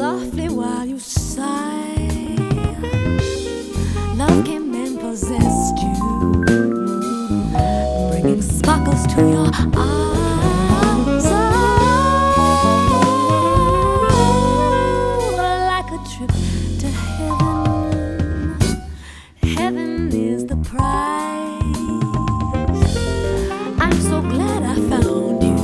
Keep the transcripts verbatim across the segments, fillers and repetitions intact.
softly while you sigh. Love came and possessed you, bringing sparkles to your eyes. Oh, like a trip to heaven. Heaven is the prize. I'm so glad I found you.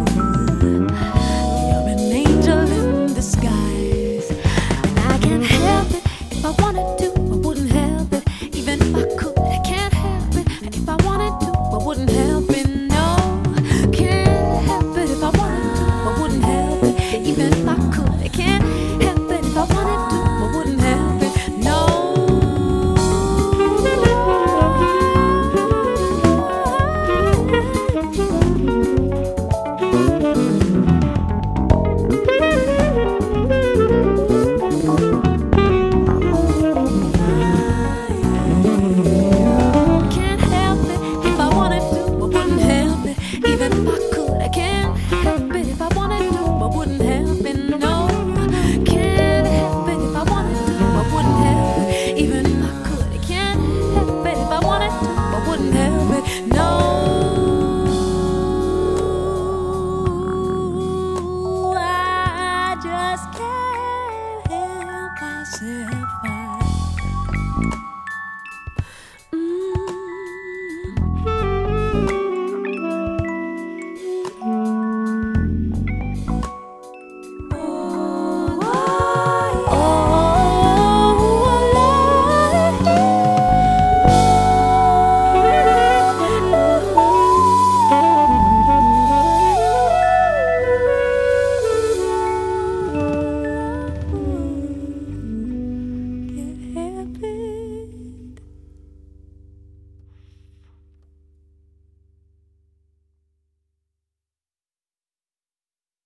You're an angel in disguise, and I can't help it. If I wanted to, I wouldn't help it. Even if I could, I can't help it. If I wanted to, I wouldn't help it. No, can't help it. If I wanted to, I wouldn't help it. Even if I could, I can't help it. If I wanted to, I wouldn't help it. No. Just can't help myself.